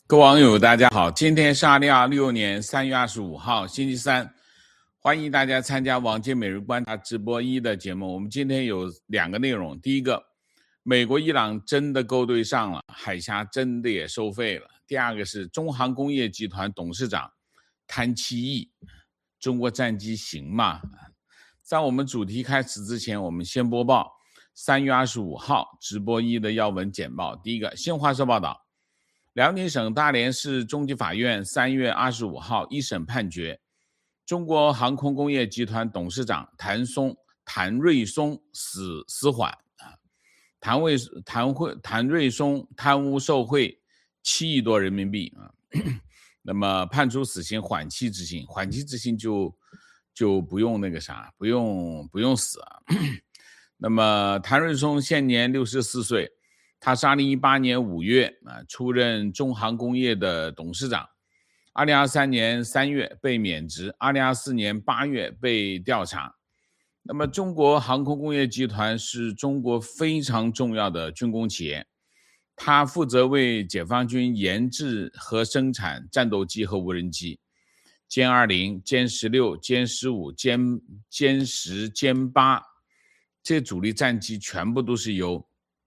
各位网友大家好，今天是2026年3月25号星期三，欢迎大家参加王杰每日观察直播1的节目。我们今天有2个内容，第一个，美国伊朗真的勾兑上了，海峡真的也收费了。第二个是中航工业集团董事长贪7亿，中国战机行吗？在我们主题开始之前，我们先播报3月25号直播1的要闻简报。第一个，新华社报道，辽宁省大连市中级法院3月25号一审判决，中国航空工业集团董事长谭瑞松死缓。谭瑞松贪污受贿7亿多人民币那么判处死刑缓期执行，缓期执行就不用那个啥，不用死啊。那么谭瑞松现年64岁。他是2018年5月出任中航工业的董事长，2023年3月被免职，2024年8月被调查。那么中国航空工业集团是中国非常重要的军工企业，它负责为解放军研制和生产战斗机和无人机，歼20、歼16、歼15、歼10、歼8，这些主力战机全部都是由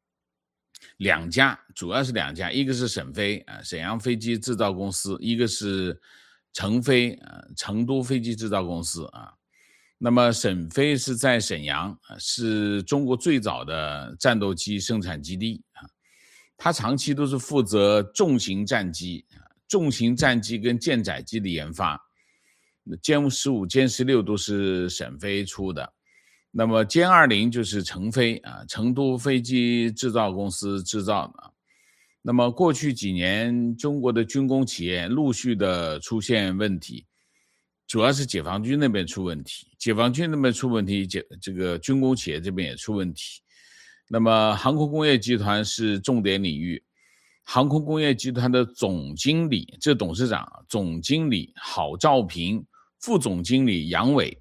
主要是两家，一个是沈飞沈阳飞机制造公司，一个是成飞成都飞机制造公司那么沈飞是在沈阳，是中国最早的战斗机生产基地它长期都是负责重型战机跟舰载机的研发，歼15、歼16都是沈飞出的。那么歼20就是成飞成都飞机制造公司制造的。那么过去几年中国的军工企业陆续的出现问题，主要是解放军那边出问题，这个军工企业这边也出问题。那么航空工业集团是重点领域，航空工业集团的总经理，这董事长总经理郝兆平，副总经理杨伟，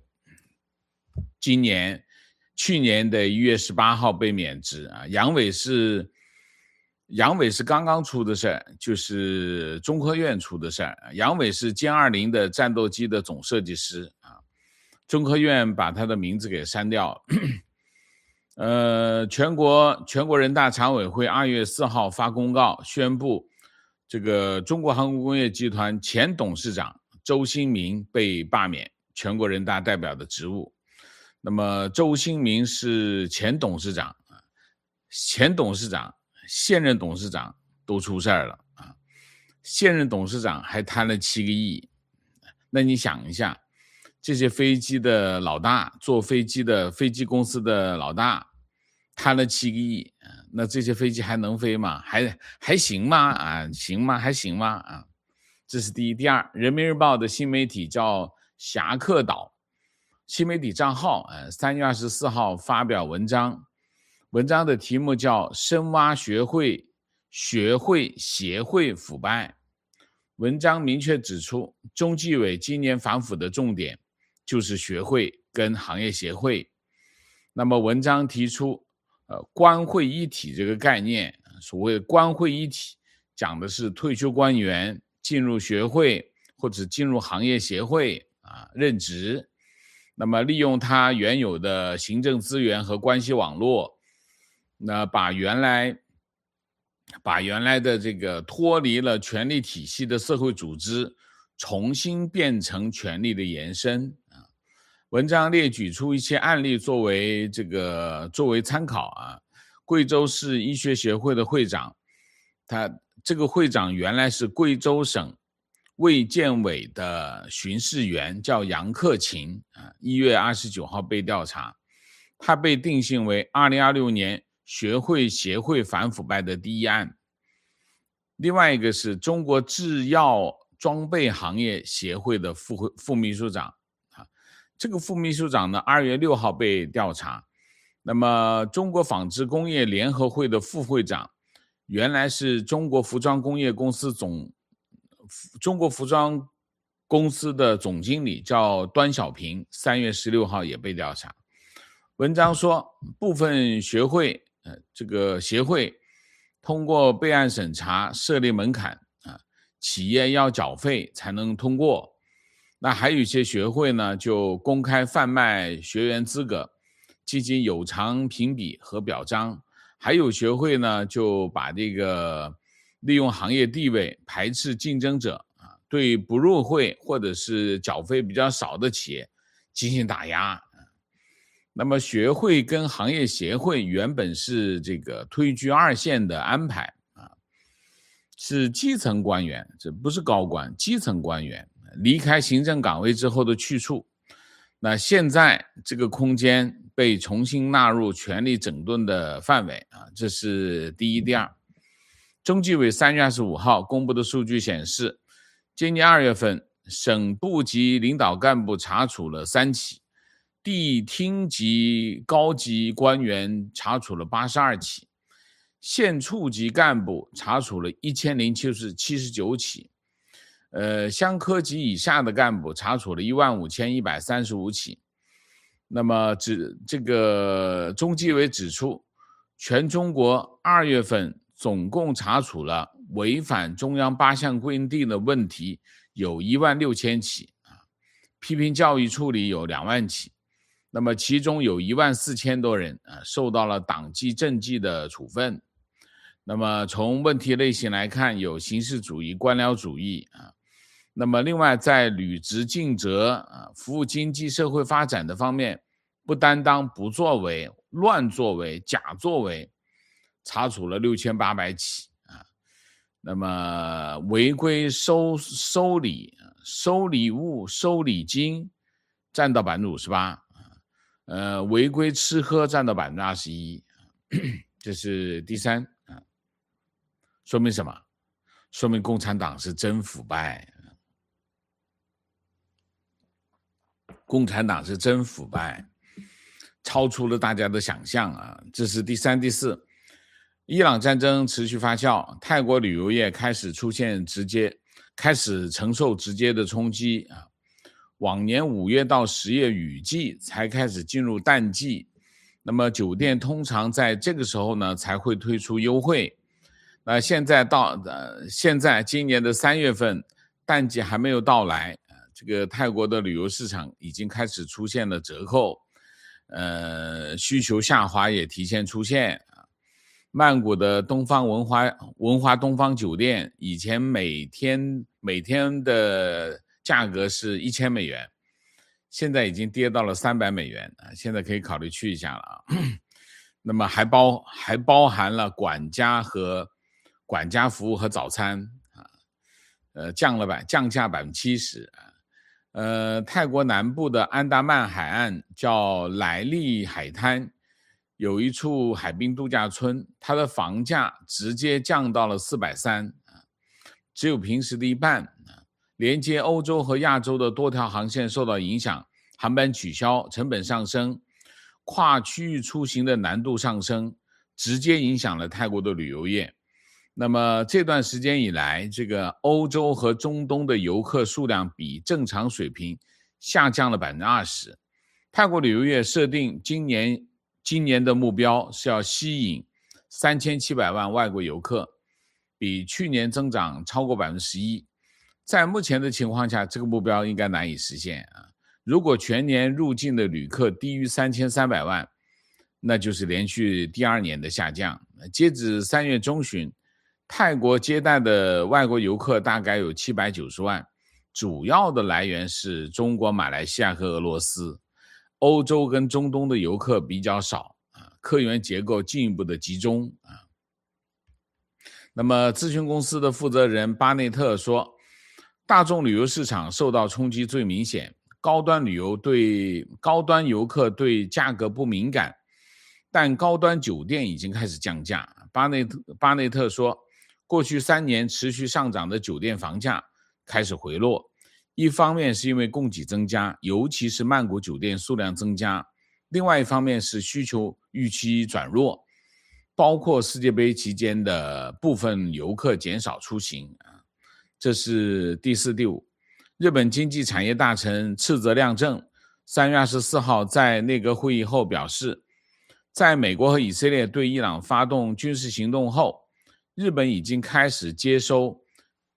去年的1月18号被免职杨伟是刚刚出的事儿，就是中科院出的事儿。杨伟是歼20的战斗机的总设计师中科院把他的名字给删掉了。全国人大常委会2月4号发公告宣布，这个中国航空工业集团前董事长周新明被罢免全国人大代表的职务。那么周新明是前董事长，现任董事长都出事儿了现任董事长还贪了7个亿。那你想一下，这些飞机的老大，做飞机的飞机公司的老大贪了7个亿那这些飞机还能飞吗？还行吗行吗？还行吗这是第一。第二，人民日报的新媒体叫侠客岛新媒体账号3月24号发表文章的题目叫深挖协会腐败。文章明确指出，中纪委今年反腐的重点就是学会跟行业协会。那么文章提出官会一体这个概念，所谓的官会一体讲的是退休官员进入学会或者进入行业协会任职，那么利用他原有的行政资源和关系网络，那把原来的这个脱离了权力体系的社会组织重新变成权力的延伸文章列举出一些案例作为参考贵州市医学协会的会长，他这个会长原来是贵州省卫健委的巡视员，叫杨克勤1月29号被调查，他被定性为2026年协会反腐败的第一案。另外一个是中国制药装备行业协会的副秘书长这个副秘书长呢2月6号被调查。那么中国纺织工业联合会的副会长原来是中国服装公司的总经理，叫端小平，3月16号也被调查。文章说，部分协会通过备案审查设立门槛企业要缴费才能通过。那还有一些学会呢，就公开贩卖学员资格，进行有偿评比和表彰。还有学会呢，就把这个利用行业地位排斥竞争者啊，对不入会或者是缴费比较少的企业进行打压。那么学会跟行业协会原本是这个推居二线的安排啊，是基层官员，这不是高官，基层官员离开行政岗位之后的去处。那现在这个空间被重新纳入权力整顿的范围啊，这是第一。第二，中纪委3月25号公布的数据显示，今年2月份，省部级领导干部查处了3起，地厅级高级官员查处了82起，县处级干部查处了1079起，乡科级以下的干部查处了15135起。那么这个中纪委指出，全中国2月份总共查处了违反中央8项规定的问题有16000起啊，批评教育处理有2万起。那么其中有14000多人受到了党纪政纪的处分。那么从问题类型来看，有形式主义、官僚主义啊。那么另外在履职尽责服务经济社会发展的方面，不担当、不作为、乱作为、假作为，查处了6800起啊。那么违规收礼物、收礼金占到58%。违规吃喝占到21%，这是第3啊。说明什么？说明共产党是真腐败。共产党是真腐败，超出了大家的想象啊。这是第3。第4，伊朗战争持续发酵，泰国旅游业开始承受直接的冲击啊。往年5月到10月雨季才开始进入淡季，那么酒店通常在这个时候呢才会推出优惠。那现在今年的3月份淡季还没有到来，这个泰国的旅游市场已经开始出现了折扣，需求下滑也提前出现。曼谷的东方文华东方酒店以前每天的价格是$1000，现在已经跌到了$300啊，现在可以考虑去一下了啊。那么还包含了管家服务和早餐啊，降价70%啊。泰国南部的安达曼海岸叫莱利海滩，有一处海滨度假村，它的房价直接降到了430啊，只有平时的一半啊。连接欧洲和亚洲的多条航线受到影响，航班取消，成本上升，跨区域出行的难度上升，直接影响了泰国的旅游业。那么这段时间以来，这个欧洲和中东的游客数量比正常水平下降了20%。泰国旅游业设定今年的目标是要吸引3700万外国游客，比去年增长超过11%。在目前的情况下，这个目标应该难以实现啊。如果全年入境的旅客低于3300万，那就是连续第2年的下降。截止3月中旬，泰国接待的外国游客大概有790万，主要的来源是中国、马来西亚和俄罗斯。欧洲跟中东的游客比较少啊，客源结构进一步的集中啊。那么咨询公司的负责人巴内特说，大众旅游市场受到冲击最明显，高端游客对价格不敏感，但高端酒店已经开始降价。巴内特说，过去3年持续上涨的酒店房价开始回落，一方面是因为供给增加，尤其是曼谷酒店数量增加，另外一方面是需求预期转弱，包括世界杯期间的部分游客减少出行。这是第4。第5，日本经济产业大臣赤泽亮正3月24号在内阁会议后表示，在美国和以色列对伊朗发动军事行动后，日本已经开始接收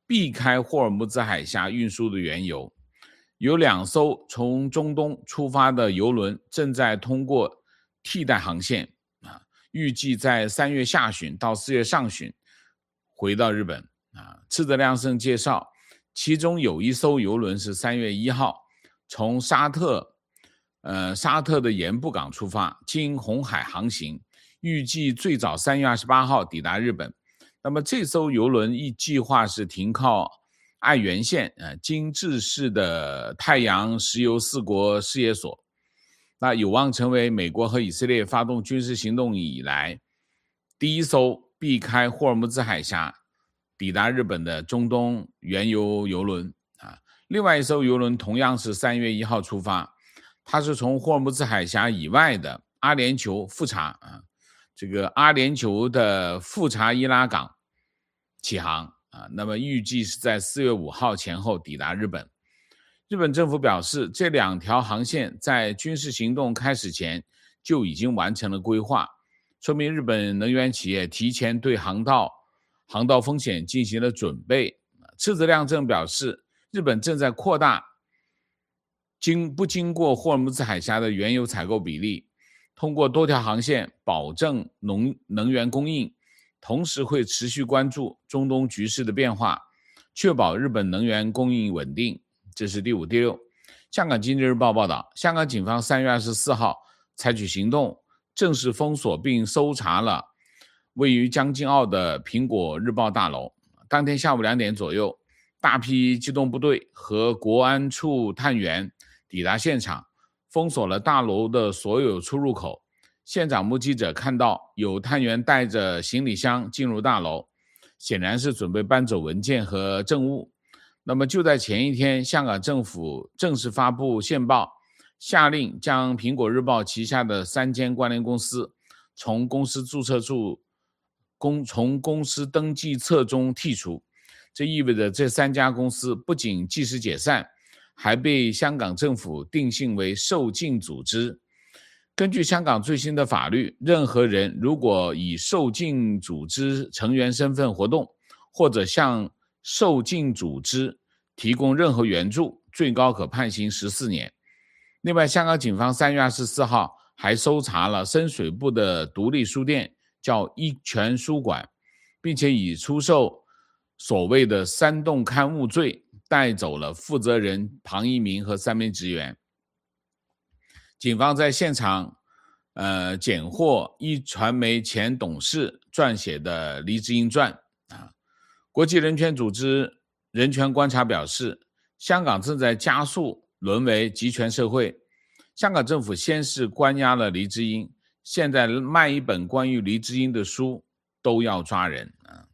避开霍尔木兹海峡运输的原油。有2艘从中东出发的油轮正在通过替代航线，预计在3月下旬到4月上旬回到日本。赤泽亮胜介绍，其中有1艘油轮是3月1号从沙特的盐布港出发，经红海航行，预计最早3月28号抵达日本。那么这艘油轮计划是停靠爱媛县金治市的太阳石油4国事业所，那有望成为美国和以色列发动军事行动以来第1艘避开霍尔木兹海峡抵达日本的中东原油油轮。另外1艘油轮同样是3月1号出发，它是从霍尔木兹海峡以外的阿联酋富查这个阿联酋的富查伊拉港起航那么预计是在4月5号前后抵达日本。日本政府表示，这2条航线在军事行动开始前就已经完成了规划，说明日本能源企业提前对航道风险进行了准备。赤泽亮正表示，日本正在扩大不经过霍尔木兹海峡的原油采购比例，通过多条航线保证能源供应，同时会持续关注中东局势的变化，确保日本能源供应稳定。这是第5、第6。香港经济日报报道，香港警方3月24号采取行动，正式封锁并搜查了位于将军澳的苹果日报大楼。当天下午2点左右，大批机动部队和国安处探员抵达现场，封锁了大楼的所有出入口。现场目击者看到有探员带着行李箱进入大楼，显然是准备搬走文件和证物。那么就在前一天，香港政府正式发布线报，下令将苹果日报旗下的3间关联公司从公司注册处从公司登记册中剔除。这意味着这3家公司不仅即时解散，还被香港政府定性为受禁组织。根据香港最新的法律，任何人如果以受禁组织成员身份活动，或者向受禁组织提供任何援助，最高可判刑14年。另外，香港警方3月24号还搜查了深水埗的独立书店，叫一泉书馆，并且以出售所谓的煽动刊物罪带走了负责人庞一鸣和3名职员。警方在现场检获一传媒前董事撰写的黎智英传国际人权组织人权观察表示，香港正在加速沦为集权社会。香港政府先是关押了黎智英，现在卖一本关于黎智英的书都要抓人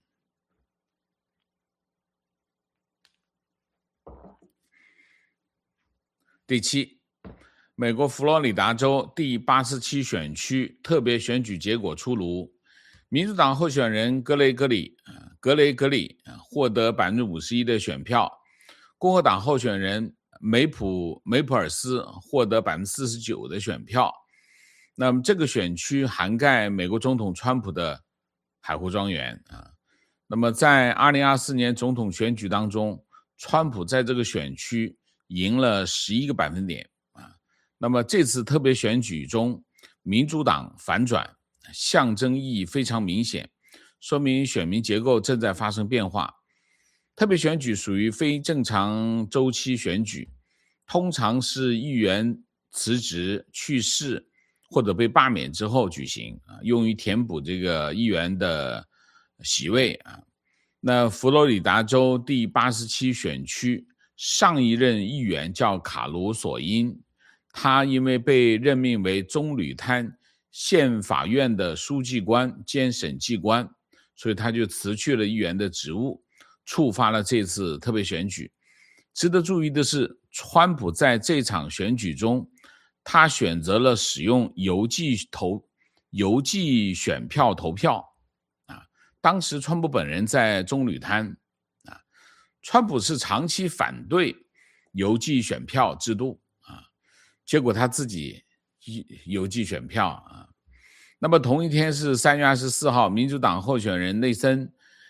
第7，美国佛罗里达州第87选区特别选举结果出炉，民主党候选人格雷格里获得51%的选票，共和党候选人梅普尔斯获得49%的选票。那么这个选区涵盖美国总统川普的海湖庄园那么在2024年总统选举当中，川普在这个选区赢了11个百分点那么这次特别选举中，民主党反转，象征意义非常明显，说明选民结构正在发生变化。特别选举属于非正常周期选举，通常是议员辞职、去世或者被罢免之后举行用于填补这个议员的席位那佛罗里达州第87选区上一任议员叫卡卢索因，他因为被任命为棕榈滩县法院的书记官兼审计官，所以他就辞去了议员的职务，触发了这次特别选举。值得注意的是，川普在这场选举中，他选择了使用邮寄选票投票当时川普本人在棕榈滩川普是长期反对邮寄选票制度结果他自己邮寄选票那么同一天是3月24号，民主党候选人内森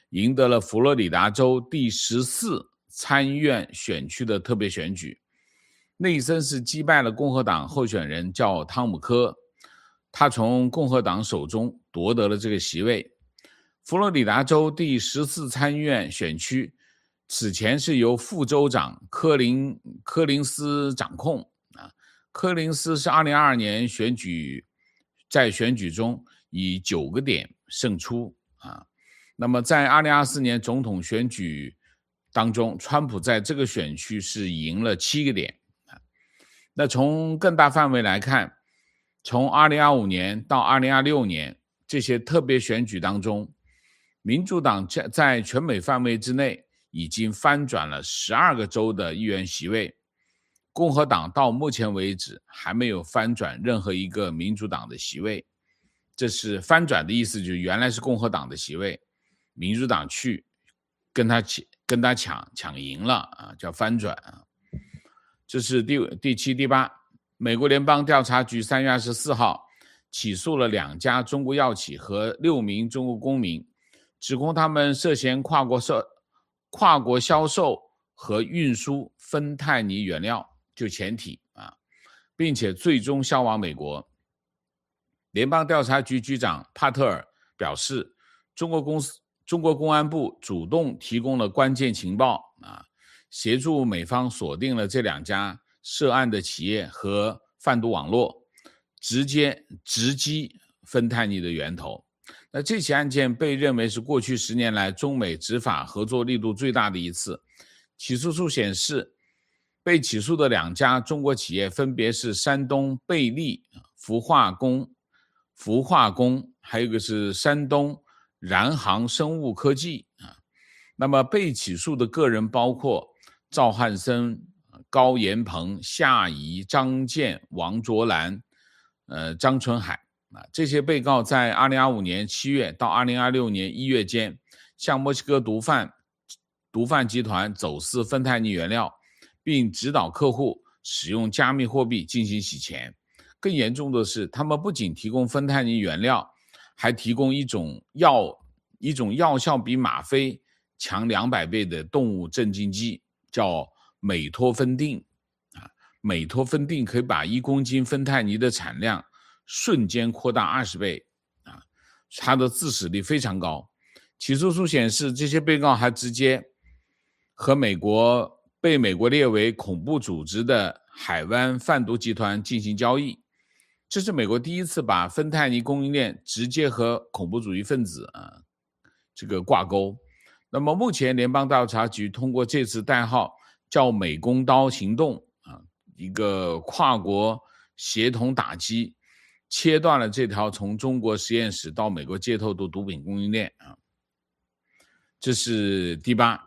赢得了佛罗里达州第14参议院选区的特别选举。内森是击败了共和党候选人叫汤姆科，他从共和党手中夺得了这个席位。佛罗里达州第14参议院选区此前是由副州长柯林斯掌控。柯林斯是2022年在选举中以9个点胜出。那么在2024年总统选举当中，川普在这个选区是赢了7个点。那从更大范围来看，从2025年到2026年这些特别选举当中，民主党在全美范围之内已经翻转了12个州的议员席位，共和党到目前为止还没有翻转任何一个民主党的席位。这是翻转的意思，就是原来是共和党的席位，民主党去跟他抢赢了叫翻转。这是第7、第8。美国联邦调查局3月24号起诉了2家中国药企和6名中国公民，指控他们涉嫌跨国销售和运输芬太尼原料，就前体并且最终销往美国。联邦调查局局长帕特尔表示，中国公安部主动提供了关键情报协助美方锁定了这2家涉案的企业和贩毒网络，直击芬太尼的源头。那这起案件被认为是过去10年来中美执法合作力度最大的一次。起诉书显示，被起诉的2家中国企业分别是山东贝利氟化工，还有一个是山东燃航生物科技。那么被起诉的个人包括赵汉森、高延鹏、夏怡、张健、王卓兰、张春海。这些被告在2025年7月到2026年1月间，向墨西哥毒贩集团走私芬太尼原料，并指导客户使用加密货币进行洗钱。更严重的是，他们不仅提供芬太尼原料，还提供一种药效比吗啡强200倍的动物镇静剂，叫美托芬定。美托芬定可以把1公斤芬太尼的产量瞬间扩大20倍。它的致死率非常高。起诉书显示，这些被告还直接和被美国列为恐怖组织的海湾贩毒集团进行交易。这是美国第一次把芬太尼供应链直接和恐怖主义分子这个挂钩。那么目前联邦调查局通过这次代号叫美工刀行动一个跨国协同打击，切断了这条从中国实验室到美国街头的毒品供应链。这是第8。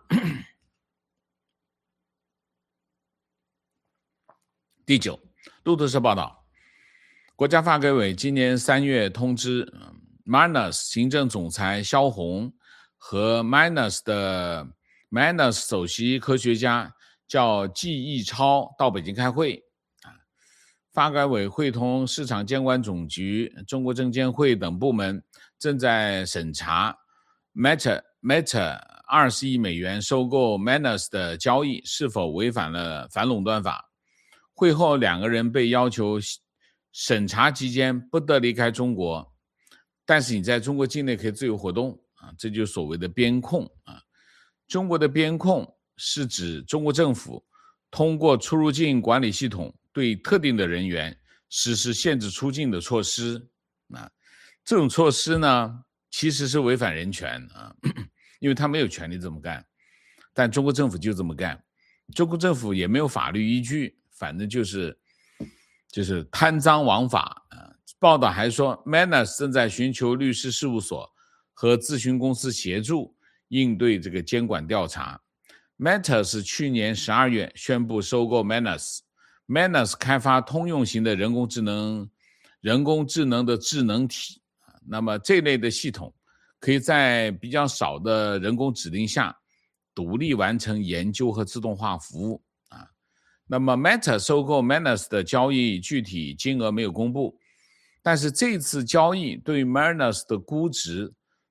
第9，路透社报道，国家发改委今年3月通知 Mannus 行政总裁肖红和 Mannus 首席科学家叫季义超到北京开会。发改委会同市场监管总局、中国证监会等部门正在审查 Meta 20亿美元收购 Mannus 的交易是否违反了反垄断法。会后2个人被要求审查期间不得离开中国，但是你在中国境内可以自由活动这就是所谓的边控中国的边控是指中国政府通过出入境管理系统对特定的人员实施限制出境的措施。这种措施呢其实是违反人权因为他没有权利这么干，但中国政府就这么干。中国政府也没有法律依据，反正就是贪赃枉法。报道还说 Mannus 正在寻求律师事务所和咨询公司协助应对这个监管调查。Meta 是去年12月宣布收购 Mannus 开发通用型的人工智能的智能体。那么这类的系统可以在比较少的人工指令下独立完成研究和自动化服务那么 Meta 收购 Mannus 的交易具体金额没有公布，但是这次交易对 Mannus 的估值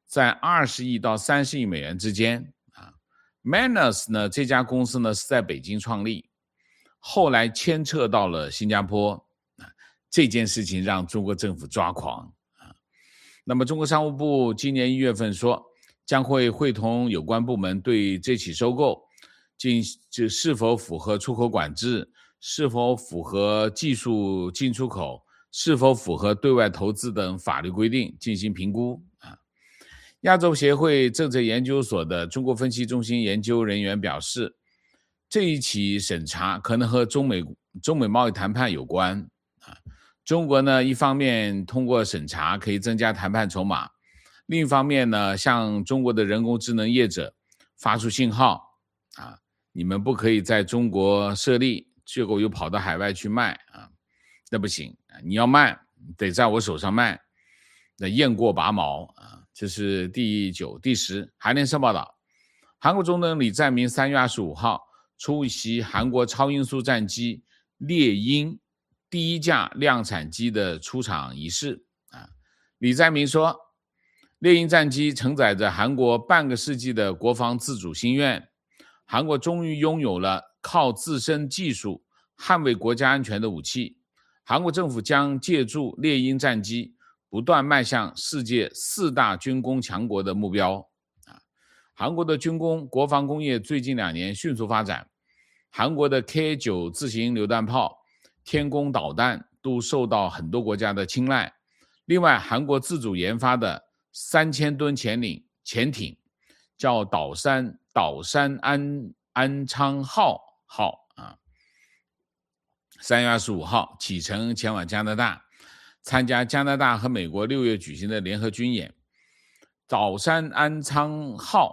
在20亿到30亿美元之间啊。Manners 呢，这家公司呢是在北京创立，后来牵扯到了新加坡啊，这件事情让中国政府抓狂啊。那么中国商务部今年1月份说，将会会同有关部门对这起收购是否符合出口管制，是否符合技术进出口，是否符合对外投资等法律规定进行评估啊。亚洲协会政策研究所的中国分析中心研究人员表示，这一起审查可能和中美贸易谈判有关啊。中国呢，一方面通过审查可以增加谈判筹码，另一方面呢，向中国的人工智能业者发出信号啊，你们不可以在中国设立，结果又跑到海外去卖啊，那不行，你要卖得在我手上卖，那雁过拔毛啊。这是第9、第10。韩联社报道，韩国总统李在明3月25号出席韩国超音速战机猎鹰第1架量产机的出厂仪式啊。李在明说，猎鹰战机承载着韩国半个世纪的国防自主心愿，韩国终于拥有了靠自身技术捍卫国家安全的武器。韩国政府将借助猎鹰战机不断迈向世界4大军工强国的目标。韩国的军工国防工业最近2年迅速发展，韩国的 K9 自行榴弹炮、天宫导弹都受到很多国家的青睐。另外，韩国自主研发的3000吨潜艇叫岛山安昌号啊，3月25号启程前往加拿大，参加加拿大和美国6月举行的联合军演。岛山安昌号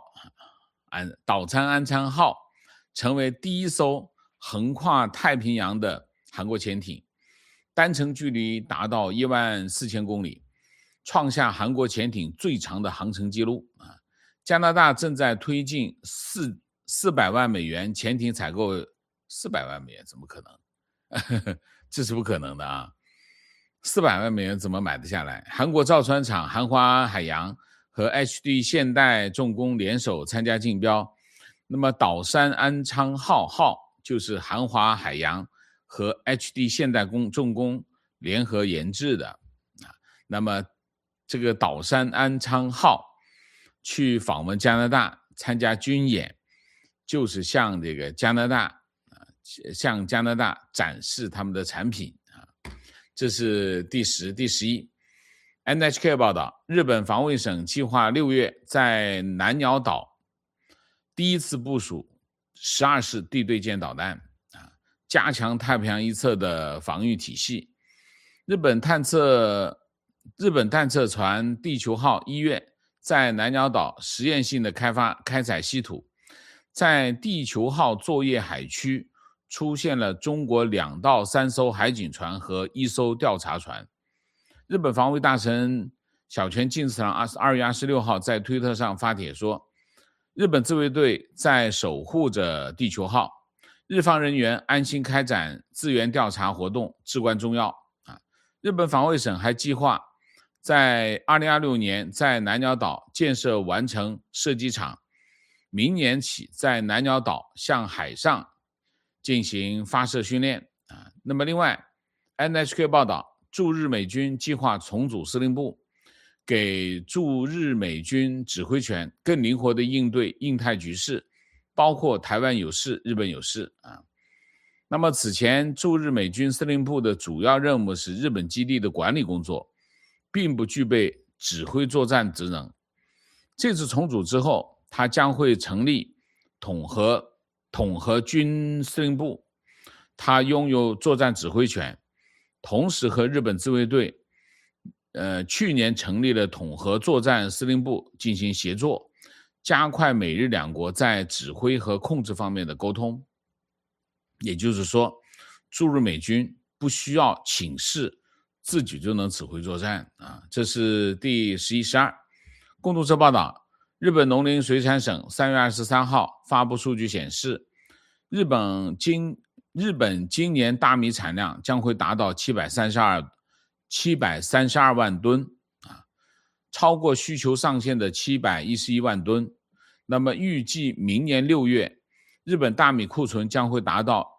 成为第1艘横跨太平洋的韩国潜艇，单程距离达到14000公里，创下韩国潜艇最长的航程记录啊。加拿大正在推进400万美元潜艇采购，400万美元怎么可能？这是不可能的啊！400万美元怎么买得下来？韩国造船厂韩华海洋和 HD 现代重工联手参加竞标。那么岛山安昌号就是韩华海洋和 HD 现代重工联合研制的。那么这个岛山安昌号去访问加拿大参加军演，就是向加拿大展示他们的产品啊。这是第10、第11。NHK 报道，日本防卫省计划6月在南鸟岛第一次部署12式地对舰导弹啊，加强太平洋一侧的防御体系。日本探测船地球号1月在南鸟岛实验性的开采稀土，在地球号作业海区出现了中国2到3艘海警船和1艘调查船。日本防卫大臣小泉进次郎2月26号在推特上发帖说，日本自卫队在守护着地球号，日方人员安心开展资源调查活动至关重要啊。日本防卫省还计划在2026年在南鸟岛建设完成射击场，明年起在南鸟岛向海上进行发射训练啊。那么另外 NHK 报道，驻日美军计划重组司令部，给驻日美军指挥权，更灵活地应对印太局势，包括台湾有事、日本有事啊。那么此前驻日美军司令部的主要任务是日本基地的管理工作，并不具备指挥作战职能。这次重组之后，它将会成立统合军司令部，它拥有作战指挥权，同时和日本自卫队去年成立了统合作战司令部进行协作，加快美日两国在指挥和控制方面的沟通。也就是说，驻日美军不需要请示，自己就能指挥作战啊。这是第11、12。共同社报道，日本农林水产省3月23号发布数据显示，日本今年大米产量将会达到732万吨啊， 超过需求上限的711万吨。那么预计明年6月，日本大米库存将会达到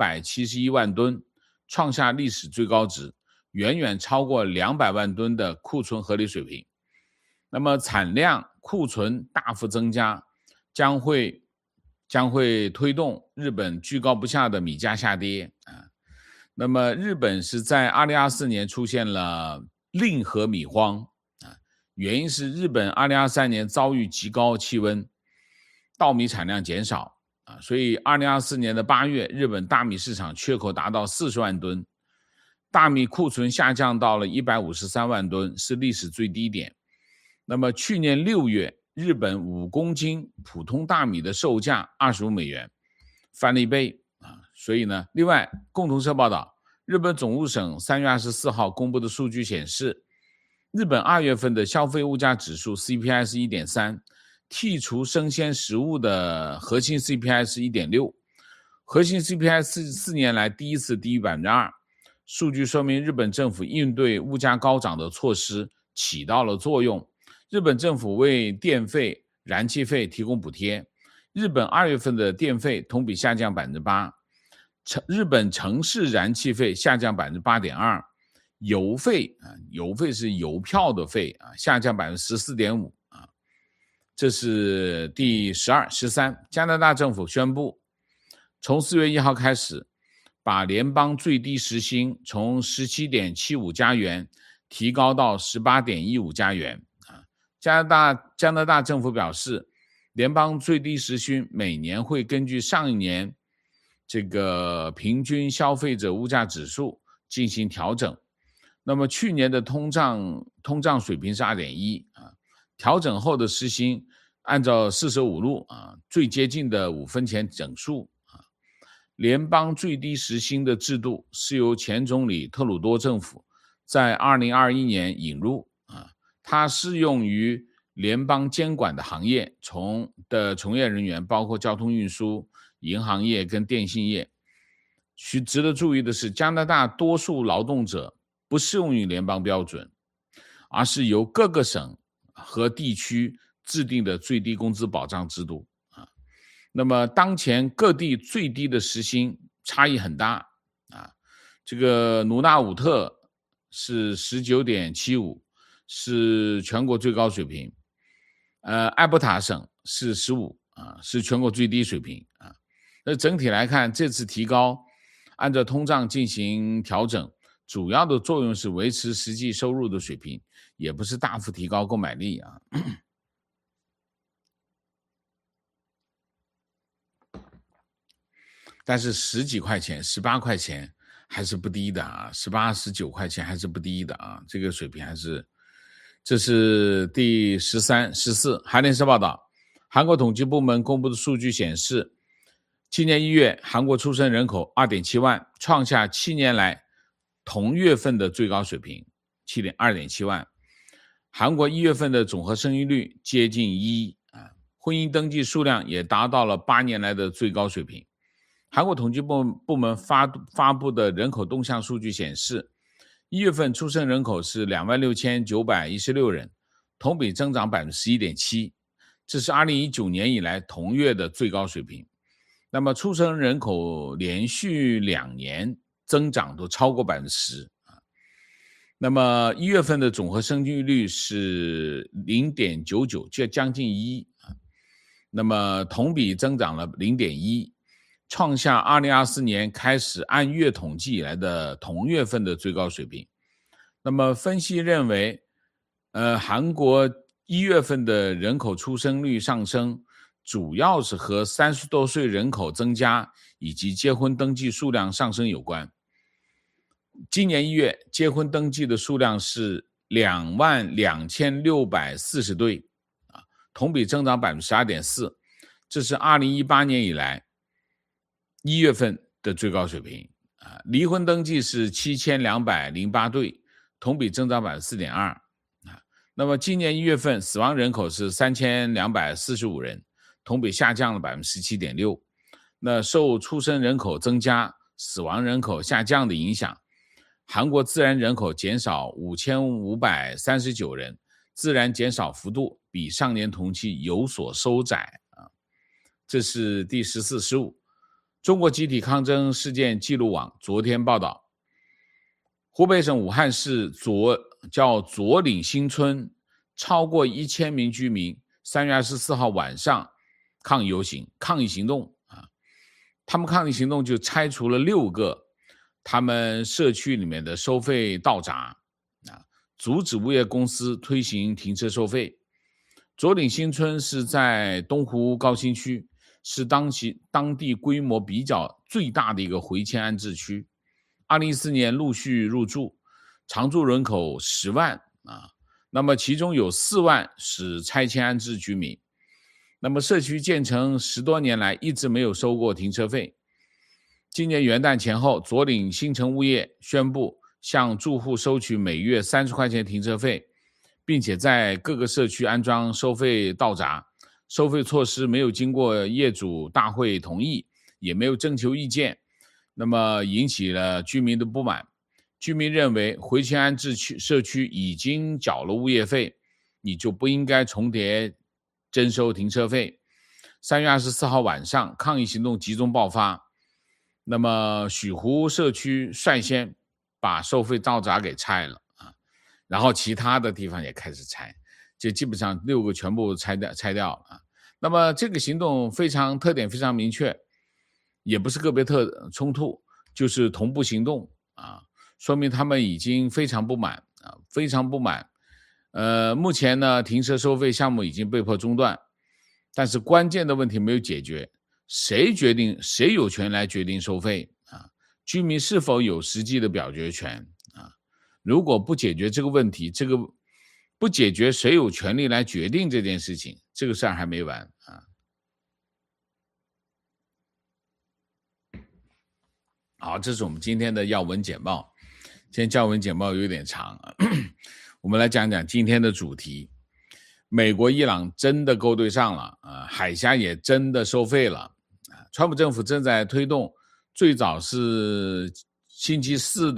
271万吨，创下历史最高值，远远超过200万吨的库存合理水平。那么产量、库存大幅增加，将会推动日本居高不下的米价下跌啊。那么日本是在2024年出现了令和米荒啊，原因是日本2023年遭遇极高气温，稻米产量减少啊，所以2024年的8月，日本大米市场缺口达到40万吨，大米库存下降到了153万吨，是历史最低点。那么去年6月，日本5公斤普通大米的售价25美元，翻了1倍啊！所以呢，另外，共同社报道，日本总务省3月24号公布的数据显示，日本2月份的消费物价指数 CPI 是 1.3， 剔除生鲜食物的核心 CPI 是 1.6， 核心 CPI 4年来第一次低于 2%。 数据说明日本政府应对物价高涨的措施起到了作用。日本政府为电费、燃气费提供补贴，日本2月份的电费同比下降 8%， 日本城市燃气费下降 8.2%， 邮费是邮票的费下降 14.5%。这是第12、13。加拿大政府宣布，从4月1号开始，把联邦最低时薪从 17.75 加元提高到 18.15 加元。加拿大政府表示，联邦最低时薪每年会根据上一年这个平均消费者物价指数进行调整。那么去年的通胀水平是 2.1 调整后的时薪按照45路最接近的5分钱整数联邦最低时薪的制度是由前总理特鲁多政府在2021年引入它适用于联邦监管的行业从业人员，包括交通运输、银行业跟电信业。值得注意的是，加拿大多数劳动者不适用于联邦标准，而是由各个省和地区制定的最低工资保障制度那么当前各地最低的时薪差异很大这个努纳武特是 19.75，是全国最高水平，艾伯塔省是15是全国最低水平那整体来看，这次提高按照通胀进行调整，主要的作用是维持实际收入的水平，也不是大幅提高购买力但是10几块钱、18块钱还是不低的18、19块钱还是不低的这个水平还是。这是第13、14。韩联社报道，韩国统计部门公布的数据显示，今年1月韩国出生人口 2.7 万，创下7年来同月份的最高水平 2.7 万。韩国1月份的总和生育率接近1婚姻登记数量也达到了8年来的最高水平。韩国统计部门发布的人口动向数据显示，1月份出生人口是26,916人，同比增长 11.7%， 这是2019年以来同月的最高水平。那么出生人口连续2年增长都超过 10%。那么1月份的总和生育率是 0.99， 就将近1那么同比增长了 0.1，创下2024年开始按月统计以来的同月份的最高水平。那么分析认为，韩国1月份的人口出生率上升，主要是和30多岁人口增加以及结婚登记数量上升有关。今年1月结婚登记的数量是22,640对，同比增长 12.4%， 这是2018年以来1月份的最高水平离婚登记是7208对，同比增长 4.2%。那么今年1月份死亡人口是3245人，同比下降了 17.6%。那受出生人口增加、死亡人口下降的影响，韩国自然人口减少5539人， 自然减少幅度比上年同期有所收窄。这是第14失误。中国集体抗争事件记录网昨天报道，湖北省武汉市左岭新村超过1000名居民3月24号晚上抗议行动他们抗议行动就拆除了6个他们社区里面的收费道闸阻止物业公司推行停车收费。左岭新村是在东湖高新区，是当地规模比较最大的一个回迁安置区。2014年陆续入住，常住人口10万那么其中有4万是拆迁安置居民。那么社区建成10多年来一直没有收过停车费。今年元旦前后，左岭新城物业宣布向住户收取每月30块钱停车费，并且在各个社区安装收费道闸。收费措施没有经过业主大会同意，也没有征求意见，那么引起了居民的不满。居民认为回迁安置社区已经缴了物业费，你就不应该重叠征收停车费。3月24号晚上，抗议行动集中爆发。那么许湖社区率先把收费道闸给拆了然后其他的地方也开始拆，就基本上6个全部拆掉了那么这个行动特点非常明确，也不是个别冲突，就是同步行动说明他们已经非常不满非常不满。目前呢，停车收费项目已经被迫中断，但是关键的问题没有解决。谁有权来决定收费居民是否有实际的表决权如果不解决这个问题，不解决谁有权利来决定这件事情，这个事儿还没完好，这是我们今天的要闻简报。今天要闻简报有点长我们来讲讲今天的主题。美国伊朗真的勾兑上了海峡也真的收费了川普政府正在推动最早是星期四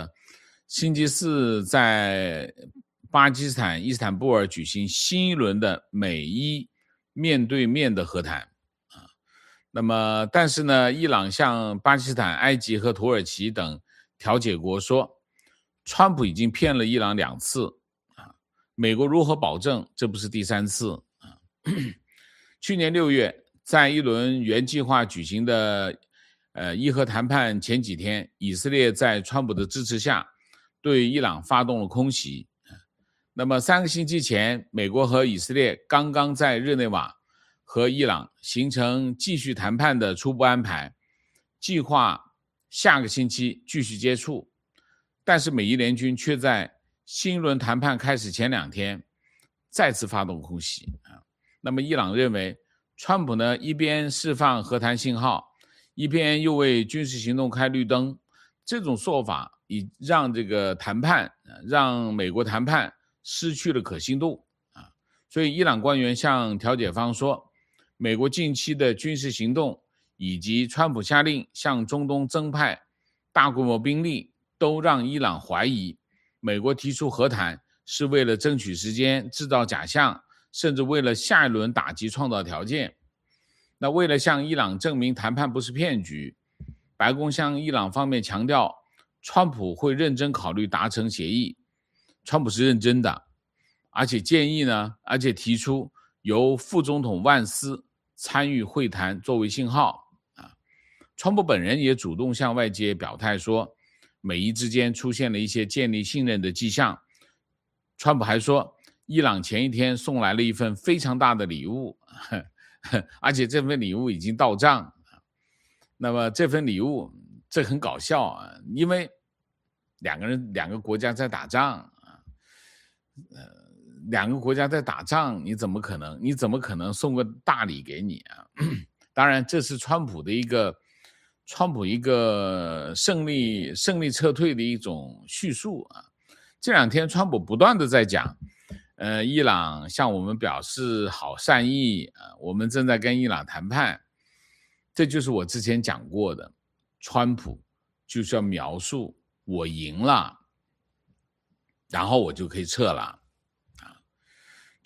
在巴基斯坦伊斯坦布尔举行新一轮的美伊面对面的和谈那么但是呢，伊朗向巴基斯坦、埃及和土耳其等调解国说，川普已经骗了伊朗2次美国如何保证这不是第3次去年6月，在一轮原计划举行的伊核谈判前几天，以色列在川普的支持下对伊朗发动了空袭。那么3个星期前，美国和以色列刚刚在日内瓦和伊朗形成继续谈判的初步安排，计划下个星期继续接触。但是美伊联军却在新一轮谈判开始前2天再次发动空袭那么伊朗认为川普呢一边释放和谈信号，一边又为军事行动开绿灯，这种做法已让让美国谈判失去了可信度所以伊朗官员向调解方说，美国近期的军事行动以及川普下令向中东增派大规模兵力，都让伊朗怀疑美国提出和谈是为了争取时间，制造假象，甚至为了下一轮打击创造条件。那为了向伊朗证明谈判不是骗局，白宫向伊朗方面强调，川普会认真考虑达成协议，川普是认真的，而且提出由副总统万斯参与会谈作为信号川普本人也主动向外界表态说，美伊之间出现了一些建立信任的迹象。川普还说，伊朗前一天送来了一份非常大的礼物而且这份礼物已经到账。那么这份礼物这很搞笑因为两个国家在打仗你怎么可能送个大礼给你当然这是川普一个胜利撤退的一种叙述这2天川普不断的在讲伊朗向我们表示好善意我们正在跟伊朗谈判。这就是我之前讲过的，川普就是要描述我赢了，然后我就可以撤了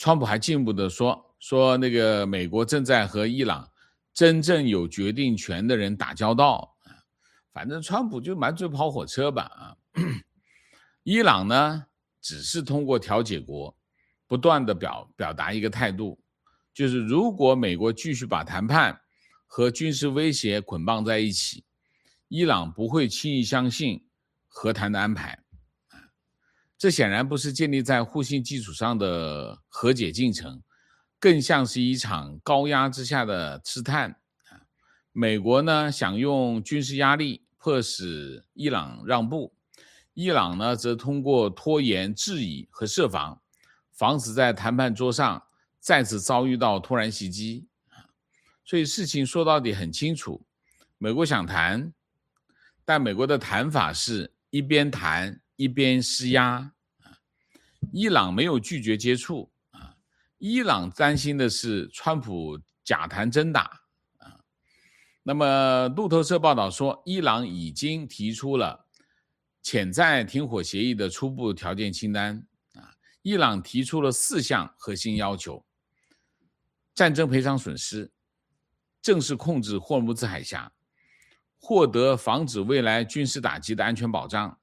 川普还进一步的说那个美国正在和伊朗真正有决定权的人打交道，反正川普就满嘴跑火车吧啊。伊朗呢，只是通过调解国不断的表达一个态度，就是如果美国继续把谈判和军事威胁捆绑在一起，伊朗不会轻易相信和谈的安排。这显然不是建立在互信基础上的和解进程，更像是一场高压之下的试探。美国呢，想用军事压力迫使伊朗让步，伊朗呢则通过拖延、质疑和设防，防止在谈判桌上再次遭遇到突然袭击。所以事情说到底很清楚，美国想谈，但美国的谈法是一边谈一边施压。伊朗没有拒绝接触，伊朗担心的是川普假谈真打。那么路透社报道说，伊朗已经提出了潜在停火协议的初步条件清单。伊朗提出了4项核心要求：战争赔偿损失，正式控制霍尔木兹海峡，获得防止未来军事打击的安全保障，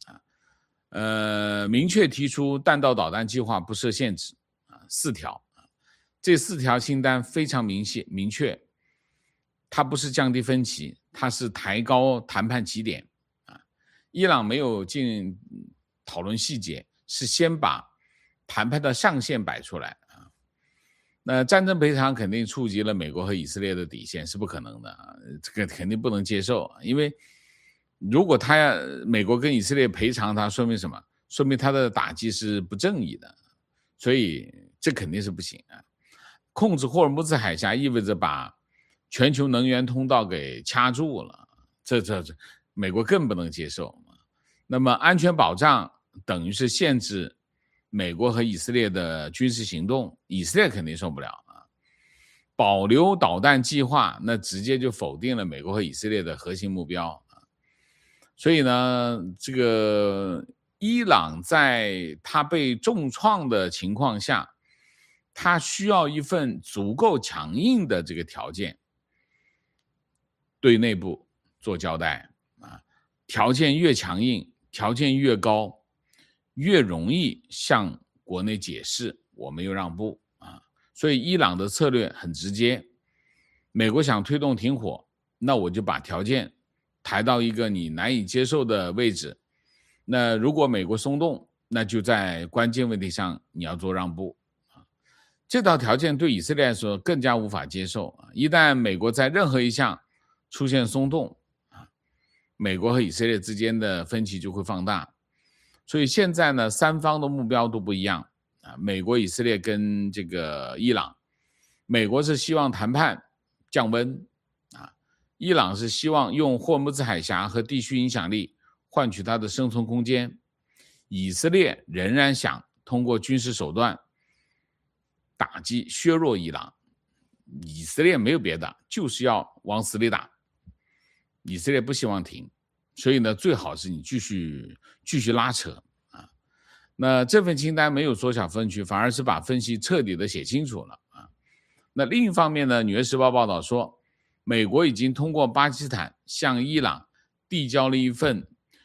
明确提出弹道导弹计划不设限制，4条。这4条清单非常明确，它不是降低分歧，它是抬高谈判起点。伊朗没有进讨论细节，是先把谈判的上限摆出来。那战争赔偿肯定触及了美国和以色列的底线，是不可能的，这个肯定不能接受。因为如果美国跟以色列赔偿他，说明什么？说明他的打击是不正义的，所以这肯定是不行。控制霍尔木兹海峡意味着把全球能源通道给掐住了，这美国更不能接受。那么安全保障等于是限制美国和以色列的军事行动，以色列肯定受不了。保留导弹计划，那直接就否定了美国和以色列的核心目标。所以呢，这个伊朗在他被重创的情况下，他需要一份足够强硬的这个条件，对内部做交代。条件越强硬，条件越高，越容易向国内解释我没有让步。所以伊朗的策略很直接，美国想推动停火，那我就把条件抬到一个你难以接受的位置。那如果美国松动，那就在关键问题上你要做让步。这套条件对以色列来说更加无法接受。一旦美国在任何一项出现松动，美国和以色列之间的分歧就会放大。所以现在呢，3方的目标都不一样。美国、以色列跟这个伊朗，美国是希望谈判降温，伊朗是希望用霍尔木兹海峡和地区影响力换取它的生存空间，以色列仍然想通过军事手段打击削弱伊朗。以色列没有别的，就是要往死里打，以色列不希望停，所以呢，最好是你继续拉扯。那这份清单没有缩小分区，反而是把分歧彻底的写清楚了。那另一方面呢，《纽约时报》报道说，美国已经通过巴基斯坦向伊朗递交了一份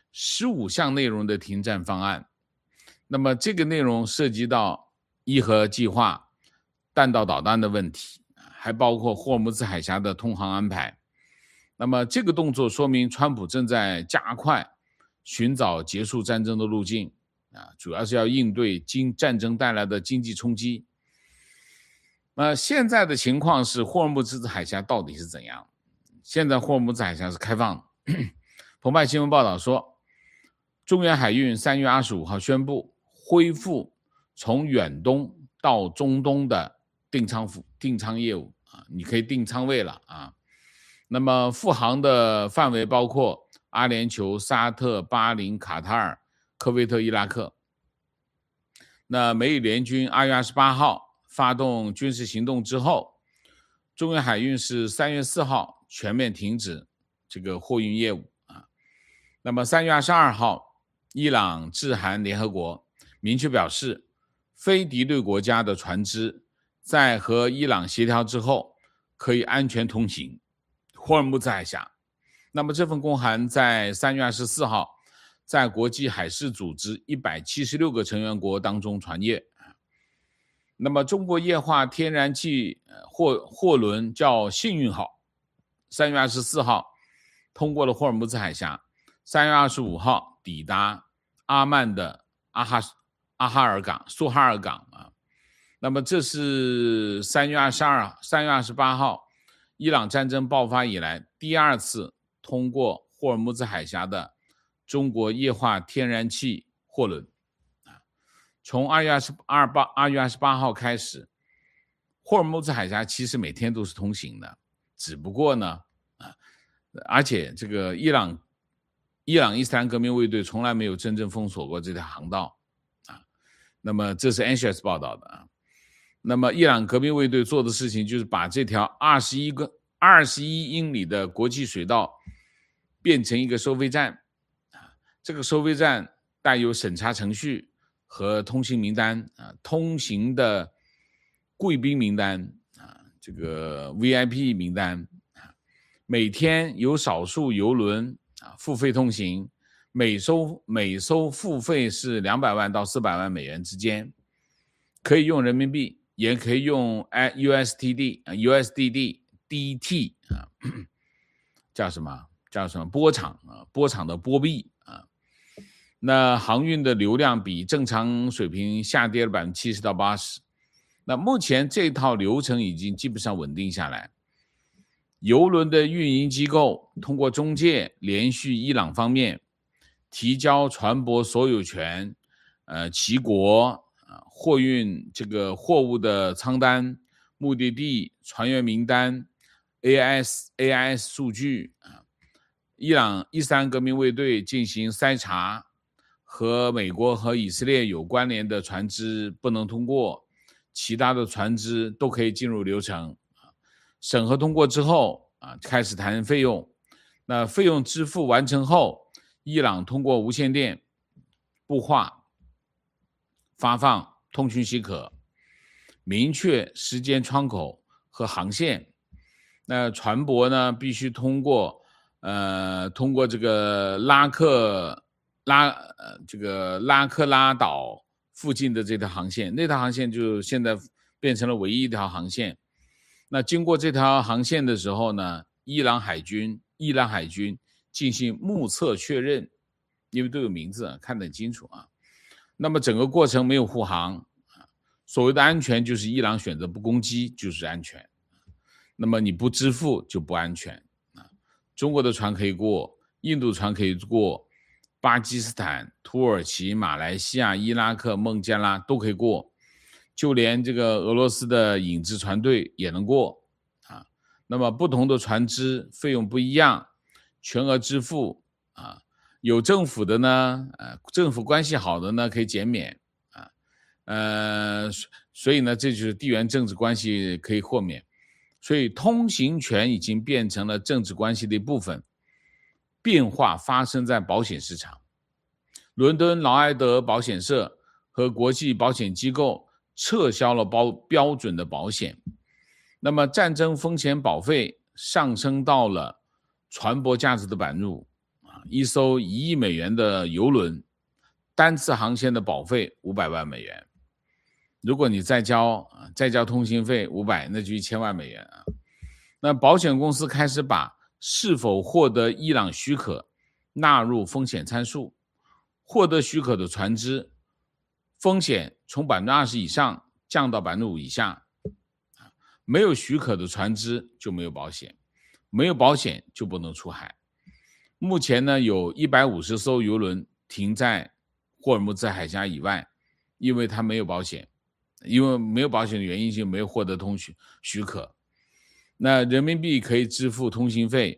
15项内容的停战方案。那么这个内容涉及到伊核计划、弹道导弹的问题，还包括霍尔木兹海峡的通航安排。那么这个动作说明川普正在加快寻找结束战争的路径，主要是要应对战争带来的经济冲击。现在的情况是霍尔木兹海峡到底是怎样？现在霍尔木兹海峡是开放的。澎湃新闻报道说，中远海运3月25号宣布恢复从远东到中东的订仓业务，你可以订仓位了。那么复航的范围包括阿联酋、沙特、巴林、卡塔尔、科威特、伊拉克。那美以联军2月28号发动军事行动之后，中远海运是3月4号全面停止这个货运业务。那么3月22号，伊朗致函联合国，明确表示非敌对国家的船只在和伊朗协调之后可以安全通行霍尔木兹海峡。那么这份公函在3月24号在国际海事组织176个成员国当中传阅。那么中国液化天然气货轮叫幸运号，3月24号通过了霍尔木兹海峡，3月25号抵达阿曼的苏哈尔港啊。那么这是3月28号伊朗战争爆发以来第2次通过霍尔木兹海峡的中国液化天然气货轮。从2月28号开始，霍尔木兹海峡其实每天都是通行的，只不过呢，而且这个伊朗伊斯兰革命卫队从来没有真正封锁过这条航道啊。那么这是 Anxious 报道的啊。那么伊朗革命卫队做的事情就是把这条21英里的国际水道变成一个收费站啊。这个收费站带有审查程序和通行名单啊，通行的贵宾名单啊，这个 VIP 名单啊，每天有少数邮轮啊付费通行，每艘付费是200万到400万美元之间，可以用人民币，也可以用 USDT 啊，叫什么波场的波币啊。那航运的流量比正常水平下跌了70%到80%。那目前这套流程已经基本上稳定下来。邮轮的运营机构通过中介联系伊朗方面，提交船舶所有权、齐国、货运这个货物的舱单、目的地、船员名单、AIS 数据啊，伊朗伊斯兰革命卫队进行筛查。和美国和以色列有关联的船只不能通过，其他的船只都可以进入流程。审核通过之后啊，开始谈费用。那费用支付完成后，伊朗通过无线电、布话发放通讯许可，明确时间窗口和航线。那船舶呢，必须通过这个拉克拉岛附近的这条航线，那条航线就现在变成了唯一一条航线。那经过这条航线的时候呢，伊朗海军进行目测确认，因为都有名字，看得很清楚啊。那么整个过程没有护航，所谓的安全就是伊朗选择不攻击就是安全，那么你不支付就不安全啊。中国的船可以过，印度船可以过。巴基斯坦、土耳其、马来西亚、伊拉克、孟加拉都可以过，就连这个俄罗斯的影子船队也能过啊。那么不同的船只费用不一样，全额支付啊。有政府的呢，政府关系好的呢可以减免啊，所以呢这就是地缘政治关系可以豁免，所以通行权已经变成了政治关系的一部分。变化发生在保险市场，伦敦劳埃德保险社和国际保险机构撤销了标准的保险。那么战争风险保费上升到了船舶价值的5%，一艘1亿美元的邮轮单次航线的保费500万美元，如果你再交通行费500，那就1000万美元啊。那保险公司开始把是否获得伊朗许可纳入风险参数，获得许可的船只风险从20%以上降到5%以下，没有许可的船只就没有保险，没有保险就不能出海。目前呢，有150艘邮轮停在霍尔木兹海峡以外，因为它没有保险，因为没有保险的原因就没有获得许可。那人民币可以支付通行费，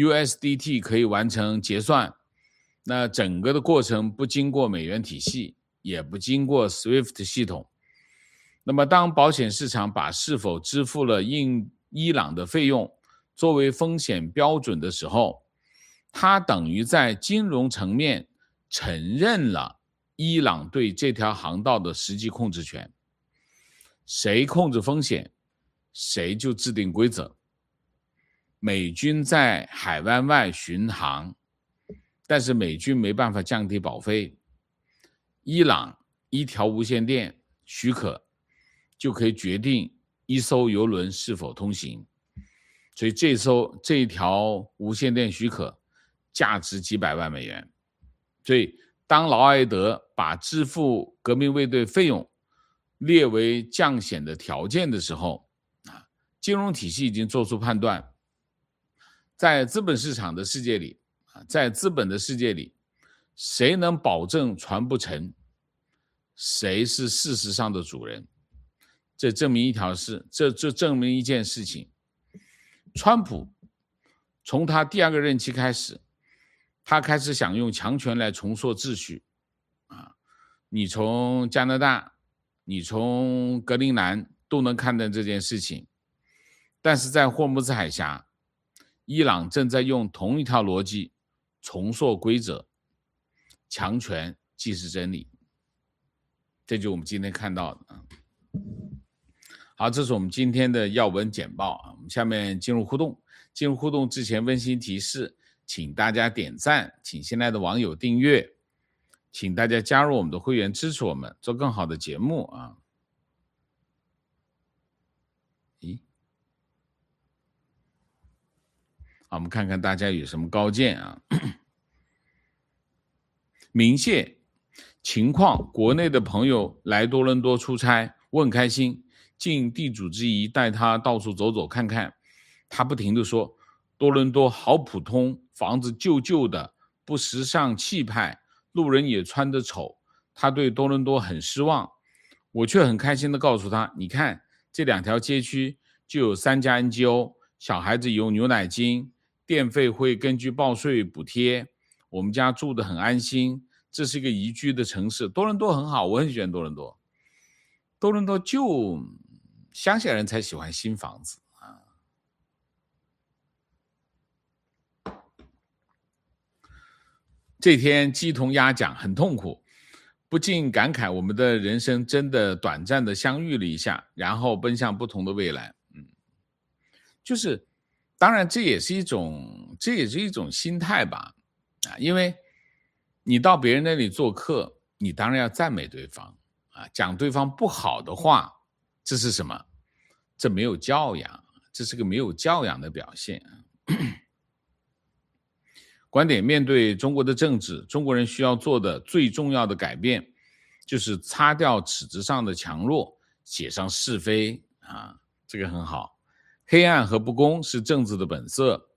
USDT 可以完成结算，那整个的过程不经过美元体系，也不经过 SWIFT 系统。那么当保险市场把是否支付了伊朗的费用作为风险标准的时候，它等于在金融层面承认了伊朗对这条航道的实际控制权。谁控制风险，谁就制定规则。美军在海湾外巡航，但是美军没办法降低保费。伊朗一条无线电许可就可以决定一艘邮轮是否通行，所以这一条无线电许可价值几百万美元。所以当劳埃德把支付革命卫队费用列为降险的条件的时候，金融体系已经做出判断，在资本市场的世界里，在资本的世界里，谁能保证船不沉，谁是事实上的主人。这证明这证明一件事情，川普从他第2个任期开始，他开始想用强权来重塑秩序。你从加拿大，你从格陵兰都能看到这件事情。但是在霍姆兹海峡，伊朗正在用同一条逻辑重塑规则，强权即是真理。这就是我们今天看到的。好，这是我们今天的要闻简报。我们下面进入互动。进入互动之前，温馨提示，请大家点赞，请新来的网友订阅，请大家加入我们的会员，支持我们做更好的节目啊！好，我们看看大家有什么高见啊？明谢情况，国内的朋友来多伦多出差，我很开心，尽地主之谊带他到处走走看看。他不停地说多伦多好普通，房子旧旧的，不时尚气派，路人也穿得丑，他对多伦多很失望。我却很开心地告诉他，你看这2条街区就有3家 NGO， 小孩子有牛奶金，电费会根据报税补贴，我们家住得很安心，这是一个宜居的城市。多伦多很好，我很喜欢多伦多。多伦多就乡下人才喜欢新房子啊。这天鸡同鸭讲，很痛苦，不禁感慨我们的人生真的短暂的相遇了一下，然后奔向不同的未来。就是当然这也是一种心态吧，因为你到别人那里做客，你当然要赞美对方啊，讲对方不好的话，这是什么？这没有教养，这是个没有教养的表现。观点，面对中国的政治，中国人需要做的最重要的改变，就是擦掉尺子上的强弱，写上是非啊，这个很好。黑暗和不公是政治的本色，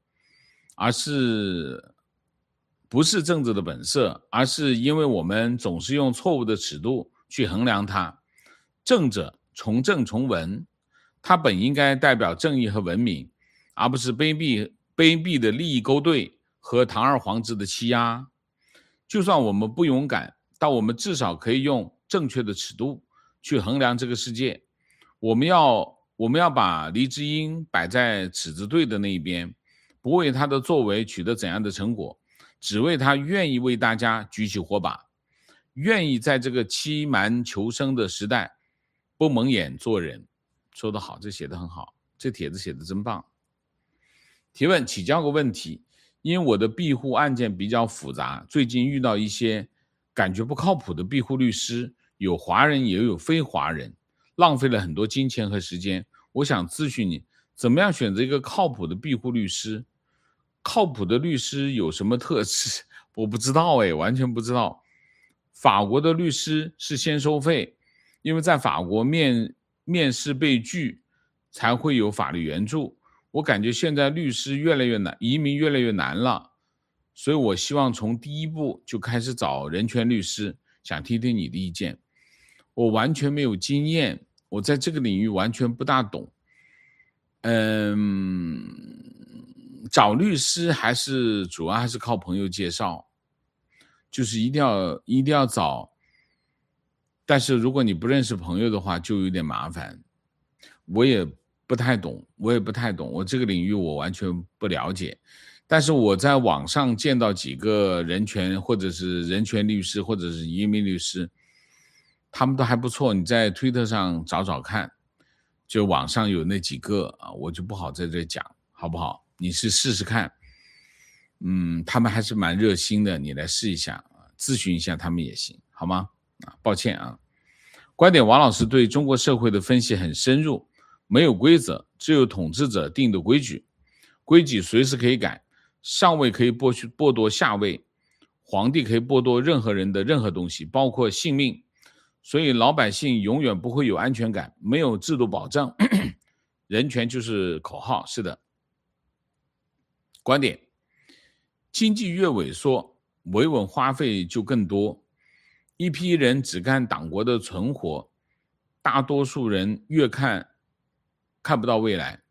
不是政治的本色，而是因为我们总是用错误的尺度去衡量它。正者从政从文，它本应该代表正义和文明，而不是卑鄙的利益勾兑和堂而皇之的欺压。就算我们不勇敢，但我们至少可以用正确的尺度去衡量这个世界。我们要把黎智英摆在尺子对的那一边，不为他的作为取得怎样的成果，只为他愿意为大家举起火把，愿意在这个欺瞒求生的时代不蒙眼做人。说得好，这写得很好，这帖子写得真棒。提问，请教个问题，因为我的庇护案件比较复杂，最近遇到一些感觉不靠谱的庇护律师，有华人也有非华人，浪费了很多金钱和时间。我想咨询你，怎么样选择一个靠谱的庇护律师？靠谱的律师有什么特质？我不知道完全不知道。法国的律师是先收费，因为在法国面试被拒才会有法律援助。我感觉现在律师越来越难，移民越来越难了，所以我希望从第一步就开始找人权律师，想听听你的意见。我完全没有经验，我在这个领域完全不大懂。找律师主要还是靠朋友介绍，就是一定要找，但是如果你不认识朋友的话就有点麻烦。我也不太懂，我这个领域我完全不了解， 但是我在网上见到几个人权或者是人权律师或者是移民律师，他们都还不错，你在推特上找找看，就网上有那几个啊，我就不好在这讲，好不好？你是试试看，他们还是蛮热心的，你来试一下，咨询一下他们也行，好吗？抱歉啊。观点王老师对中国社会的分析很深入，没有规则，只有统治者定的规矩，规矩随时可以改，上位可以剥夺下位，皇帝可以剥夺任何人的任何东西，包括性命，所以老百姓永远不会有安全感，没有制度保障，人权就是口号。是的。观点，经济越萎缩，维稳花费就更多，一批人只干党国的存活，大多数人越看不到未来。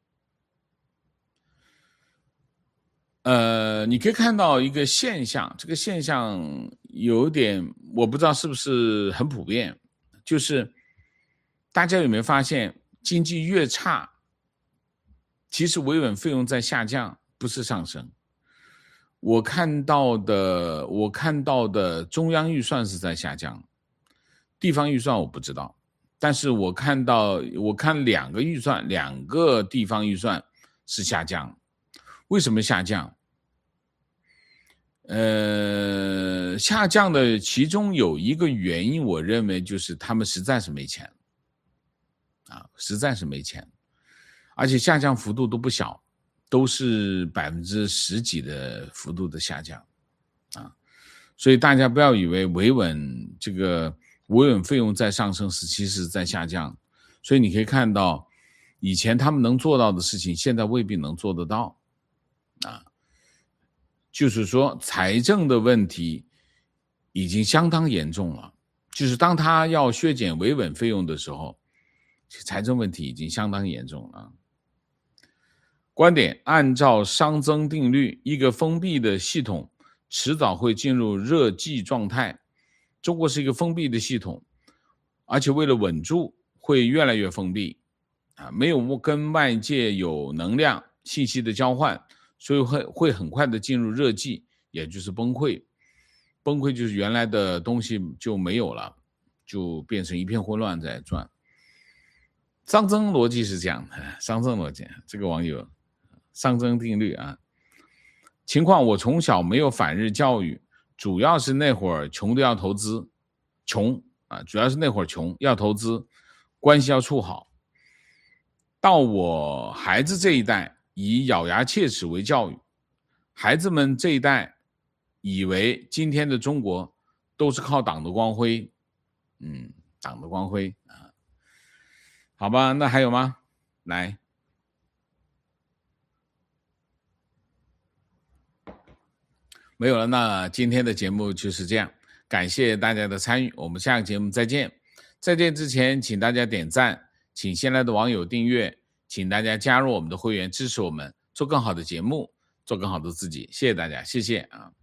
你可以看到一个现象，这个现象有点我不知道是不是很普遍，就是大家有没有发现经济越差，其实维稳费用在下降，不是上升。我看到的中央预算是在下降，地方预算我不知道，但是我看两个预算，两个地方预算是下降。为什么下降？下降的其中有一个原因，我认为就是他们实在是没钱实在是没钱，而且下降幅度都不小，都是10%几的幅度的下降所以大家不要以为维稳费用在上升时期是在下降，所以你可以看到以前他们能做到的事情，现在未必能做得到就是说财政的问题已经相当严重了，就是当他要削减维稳费用的时候，财政问题已经相当严重了。观点，按照熵增定律，一个封闭的系统迟早会进入热寂状态。中国是一个封闭的系统，而且为了稳住会越来越封闭没有跟外界有能量信息的交换，所以会很快的进入热寂，也就是崩溃。崩溃就是原来的东西就没有了，就变成一片混乱在转。熵增逻辑是这样的，熵增逻辑，这个网友熵增定律情况，我从小没有反日教育，主要是那会儿穷的要投资，主要是那会儿穷要投资，关系要处好。到我孩子这一代，以咬牙切齿为教育，孩子们这一代以为今天的中国都是靠党的光辉，党的光辉好吧，那还有吗？来，没有了，那今天的节目就是这样，感谢大家的参与，我们下个节目再见。再见之前，请大家点赞，请新来的网友订阅，请大家加入我们的会员，支持我们做更好的节目，做更好的自己，谢谢大家，谢谢